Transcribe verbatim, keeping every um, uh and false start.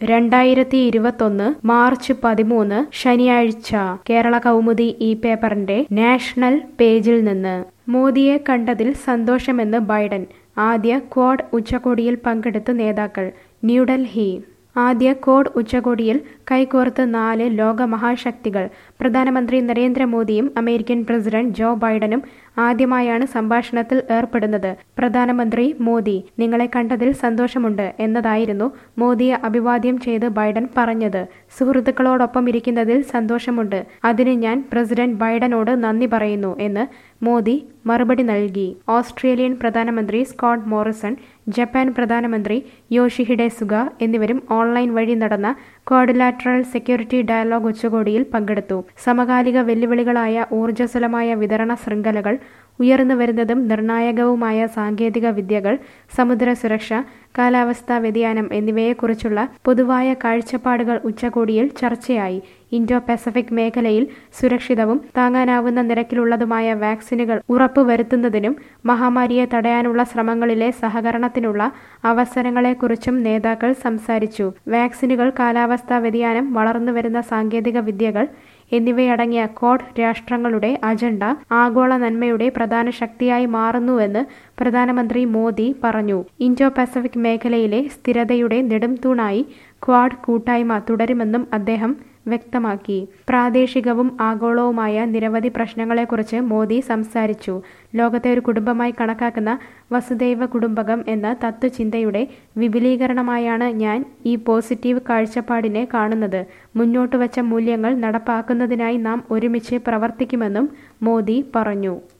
രണ്ടായിരത്തി ഇരുപത്തൊന്ന് മാർച്ച് പതിമൂന്ന് ശനിയാഴ്ച കേരള കൗമുദി ഈ പേപ്പറിന്റെ നാഷണൽ പേജിൽ നിന്ന് മോദിയെ കണ്ടതിൽ സന്തോഷമെന്ന് ബൈഡൻ. ആദ്യ ക്വാഡ് ഉച്ചകോടിയിൽ പങ്കെടുത്ത നേതാക്കൾ. ന്യൂഡൽഹി. ആദ്യ ക്വാഡ് ഉച്ചകോടിയിൽ കൈകോർത്ത് നാല് ലോകമഹാശക്തികൾ. പ്രധാനമന്ത്രി നരേന്ദ്രമോദിയും അമേരിക്കൻ പ്രസിഡന്റ് ജോ ബൈഡനും ആദ്യമായാണ് സംഭാഷണത്തിൽ ഏർപ്പെടുന്നത്. പ്രധാനമന്ത്രി മോദി, നിങ്ങളെ കണ്ടതിൽ സന്തോഷമുണ്ട് എന്നതായിരുന്നു മോദിയെ അഭിവാദ്യം ചെയ്ത് ബൈഡൻ പറഞ്ഞത്. സുഹൃത്തുക്കളോടൊപ്പം ഇരിക്കുന്നതിൽ സന്തോഷമുണ്ട്. അതിന് ഞാൻ പ്രസിഡന്റ് ബൈഡനോട് നന്ദി പറയുന്നു എന്ന് മോദി മറുപടി നൽകി. ഓസ്ട്രേലിയൻ പ്രധാനമന്ത്രി സ്കോട്ട് മോറിസൺ, ജപ്പാൻ പ്രധാനമന്ത്രി യോഷിഹിഡെ സുഗ എന്നിവരും ഓൺലൈൻ വഴി നടന്ന ക്വാഡ്രിലാറ്ററൽ സെക്യൂരിറ്റി ഡയലോഗ് ഉച്ചകോടിയിൽ പങ്കെടുത്തു. സമകാലിക വെല്ലുവിളികളായ ഊർജ്ജസ്വലമായ വിതരണ ശൃംഖലകൾ, ഉയർന്നു വരുന്നതും നിർണായകവുമായ സാങ്കേതിക വിദ്യകൾ, സമുദ്ര സുരക്ഷ, കാലാവസ്ഥാ വ്യതിയാനം എന്നിവയെക്കുറിച്ചുള്ള പൊതുവായ കാഴ്ചപ്പാടുകൾ ഉച്ചകോടിയിൽ ചർച്ചയായി. ഇൻഡോ പസഫിക് മേഖലയിൽ സുരക്ഷിതവും താങ്ങാനാവുന്ന നിരക്കിലുള്ളതുമായ വാക്സിനുകൾ ഉറപ്പുവരുത്തുന്നതിനും മഹാമാരിയെ തടയാനുള്ള ശ്രമങ്ങളിലെ സഹകരണത്തിനുള്ള അവസരങ്ങളെക്കുറിച്ചും നേതാക്കൾ സംസാരിച്ചു. വാക്സിനുകൾ, കാലാവസ്ഥാ വ്യതിയാനം, വളർന്നുവരുന്ന സാങ്കേതിക വിദ്യകൾ എന്നിവയടങ്ങിയ ക്വാഡ് രാഷ്ട്രങ്ങളുടെ അജണ്ട ആഗോള നന്മയുടെ പ്രധാന ശക്തിയായി മാറുന്നുവെന്ന് പ്രധാനമന്ത്രി മോദി പറഞ്ഞു. ഇൻഡോ പസഫിക് മേഖലയിലെ സ്ഥിരതയുടെ നെടുംതൂണായി ക്വാഡ് കൂട്ടായ്മ തുടരുമെന്നും അദ്ദേഹം വ്യക്തമാക്കി. പ്രാദേശികവും ആഗോളവുമായ നിരവധി പ്രശ്നങ്ങളെക്കുറിച്ച് മോദി സംസാരിച്ചു. ലോകത്തെ ഒരു കുടുംബമായി കണക്കാക്കുന്ന വസുദൈവ കുടുംബകം എന്ന തത്വചിന്തയുടെ വിപുലീകരണമായാണ് ഞാൻ ഈ പോസിറ്റീവ് കാഴ്ചപ്പാടിനെ കാണുന്നത്. മുന്നോട്ട് വച്ച മൂല്യങ്ങൾ നടപ്പാക്കുന്നതിനായി നാം ഒരുമിച്ച് പ്രവർത്തിക്കുമെന്നും മോദി പറഞ്ഞു.